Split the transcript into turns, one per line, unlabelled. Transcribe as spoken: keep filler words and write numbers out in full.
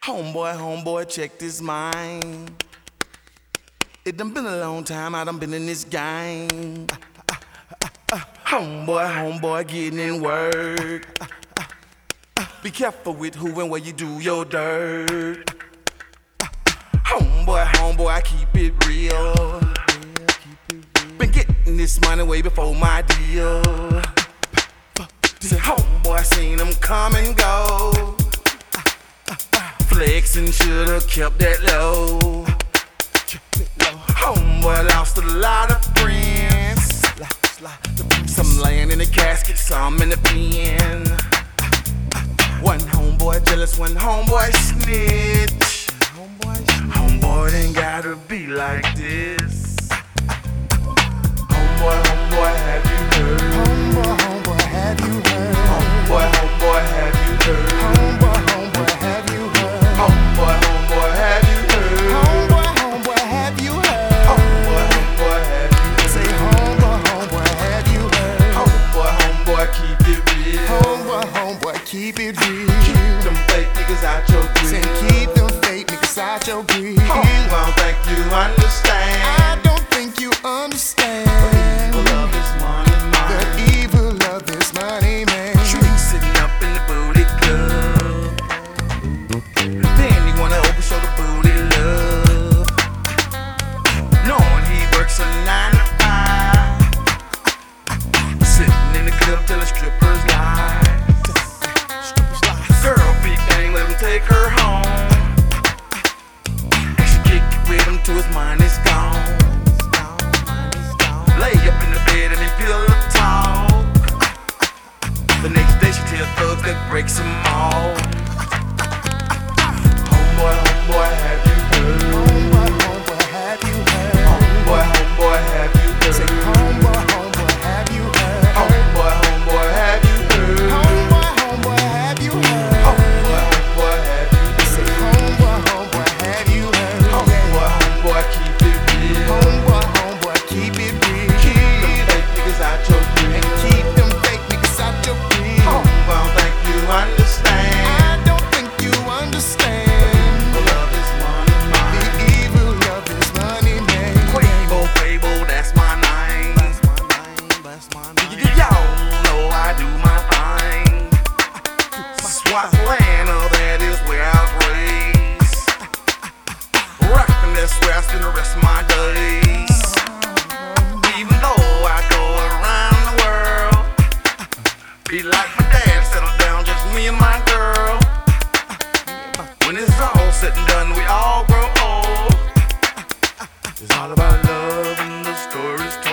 Homeboy, homeboy, check this mind. It done been a long time I done been in this game. Homeboy, homeboy, getting in work. Be careful with who and where you do your dirt. Homeboy, homeboy, I keep it real. Been getting this money way before my deal. Homeboy, seen them come and go. Flexing, should've kept that low. Homeboy lost a lot of friends. Some laying in the casket, some in the pen. One homeboy jealous, one homeboy snitch. Homeboy ain't gotta be like this. Homeboy, homeboy, have you heard?
Homeboy, homeboy, have you heard?
Homeboy, homeboy, have you heard?
Homeboy, homeboy, have you heard?
Homeboy, homeboy, have you heard?
Homeboy, homeboy, have you heard?
Homeboy, homeboy, have you heard?
Say homeboy, homeboy, have you heard?
Homeboy, homeboy, keep it real.
Homeboy, homeboy, keep it real.
Keep them fake niggas out your
Say
grill.
keep them fake niggas out your grill.
Homeboy, I don't think you understand.
I don't think you understand.
Evil of this money,
The
man.
evil of this money, man.
Tree sitting up in the booty club. Then he wanna open show the booty love. Knowing he works a nine to five. Sitting in the club till the strippers lie. Girl, big gang, let him take her home. And she kick it with him till his mind is gone. Lay up in the bed and he pillow talk. The next day she tell thugs that breaks them all. Homeboy, homeboy, have you heard?
Homeboy, homeboy, have you heard?
Homeboy, homeboy, have you
Say
heard?
homeboy, homeboy, have you heard?
Homeboy, homeboy, have you heard?
Homeboy, homeboy, have you heard?
Homeboy, homeboy, have you
Say
heard?
homeboy, homeboy, have you heard?
Homeboy, homeboy, keep it real.
Homeboy, homeboy, keep it real.
Keep them fake niggas out your
And
grill.
keep them fake niggas out your grill.
Homeboy, I don't think you understand.
I don't think you understand.
Evil of this money,
The
man.
evil of this money, man.
Quavo, Quavo, that's my name. Y- Y'all know I do my thing. Swaziland, that is where I was raised. Rockin', that's where I spend the rest of my days. Even though I go around the world, be like my dad, settle down, just me and my girl. When it's all said and done, we all grow old. It's all about love and the stories